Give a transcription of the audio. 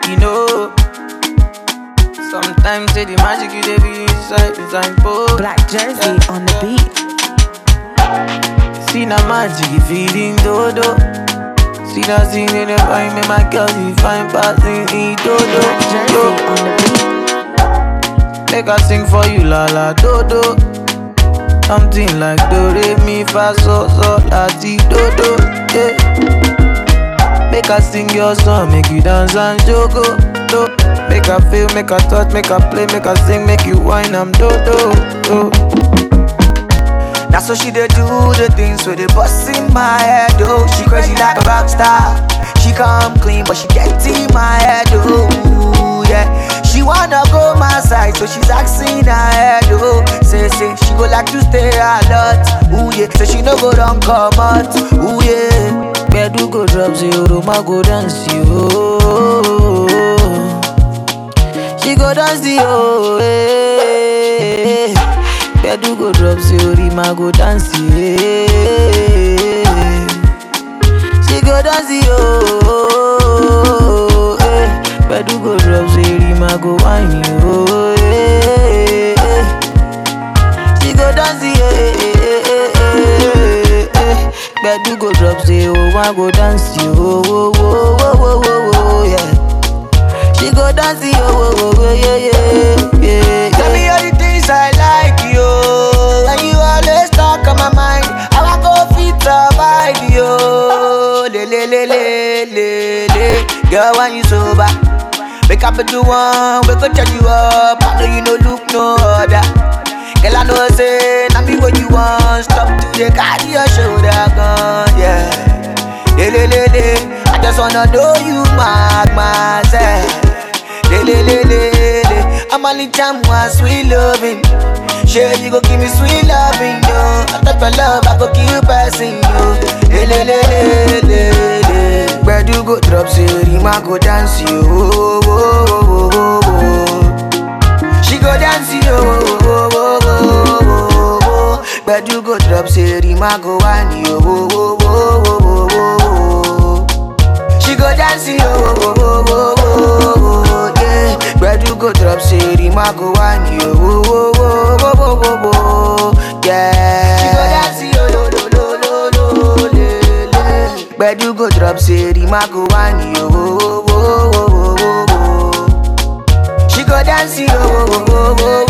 you know. Sometimes say the magic you dey be inside the signpost. Black Jersey on the beat. See na magic you feeling dodo. See that scene in the find me my girl you find passing in dodo. Black Jersey on the beat. Make I sing for you la la dodo. Something like do re mi fa so so la ti dodo. Yeah. Make I sing your song, make you dance and jogo. Do. Make I feel, make I touch, make I play, make I sing, make you whine, I'm dodo. Do. That's how she dey do the things with the bust in my head, oh. She crazy like a rock star. She come clean, but she get in my head, oh. Yeah. She wanna go my side, so she's asking her head, oh. Say, she go like to stay a lot, ooh yeah. So she no go down come out, ooh yeah. Bedu go drop zero, ma go dance yo. She go dance yo, eh. Bedu go drop zero, ma go dance yeah. She go dance yo, eh. Bedu go drop zero, ma go wine yo, eh. She go dance yeah. Bedu go drop zero, ma go dance yo, yeah. She go dance yo, yeah. Tell me all the things I like yo, and you always talk on my mind. How I go fit survive yo, le. Girl, when you sober, wake up at the one, we go turn you up. I know you no look no other. Girl, I know say, now me what you want. Stop to the carry your shoulder gun, yeah. Le. I just wanna know you mark myself. Le. I'm only time one sweet loving. Sure you go give me sweet loving, yo. I thought for love I go keep passing, yo. Le. Where do go drop zero, ma go dance, yo. She go dance, yo. Where do go drop zero, ma go wine, yo. She go dance, yo. Yeah. Where do go drop zero, ma go wine, yo. Yeah. She go dance, yo. Where do go drop zero, ma go wine, yo. She go dance, yo.